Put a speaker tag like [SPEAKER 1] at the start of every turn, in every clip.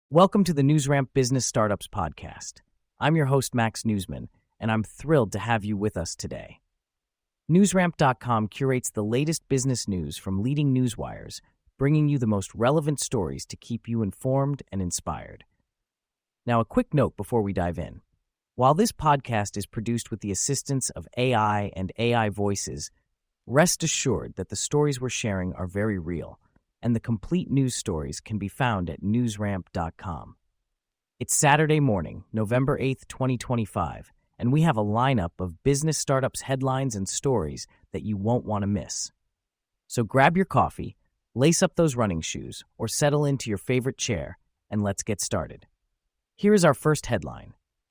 [SPEAKER 1] Welcome to the NewsRamp Business Startups Podcast. I'm your host, Max Newsman, and I'm thrilled to have you with us today. NewsRamp.com curates the latest business news from leading newswires, bringing you the most relevant stories to keep you informed and inspired. Now, a quick note before we dive in. While this podcast is produced with the assistance of AI and AI voices, rest assured that the stories we're sharing are very real, and the complete news stories can be found at newsramp.com. It's Saturday morning, November 8th, 2025, and we have a lineup of business startups headlines and stories that you won't want to miss. So grab your coffee, lace up those running shoes, or settle into your favorite chair, and let's get started. Here is our first headline.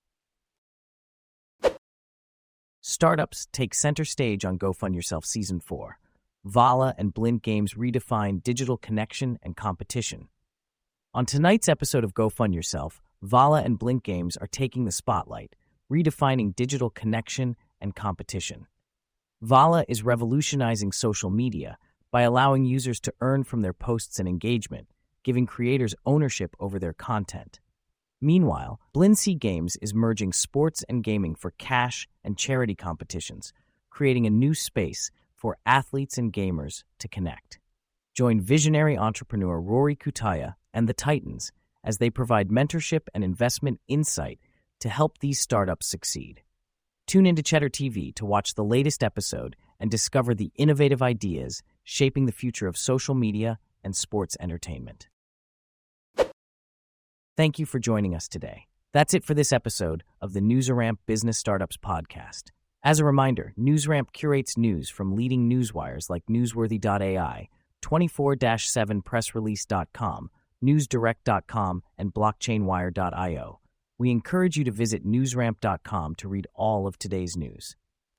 [SPEAKER 1] Startups take center stage on Go Fund Yourself Season 4. Vala and Blint Games redefine digital connection and competition. On tonight's episode of Go Fund Yourself, Vala and Blint Games are taking the spotlight, redefining digital connection and competition. Vala is revolutionizing social media by allowing users to earn from their posts and engagement, giving creators ownership over their content. Meanwhile, Blint Games is merging sports and gaming for cash and charity competitions, creating a new space for athletes and gamers to connect. Join visionary entrepreneur Rory Kutaya and the Titans as they provide mentorship and investment insight to help these startups succeed. Tune into Cheddar TV to watch the latest episode and discover the innovative ideas shaping the future of social media and sports entertainment. Thank you for joining us today. That's it for this episode of the NewsRamp Business Startups Podcast. As a reminder, NewsRamp curates news from leading newswires like Newsworthy.ai, 24-7pressrelease.com, NewsDirect.com, and BlockchainWire.io. We encourage you to visit NewsRamp.com to read all of today's news.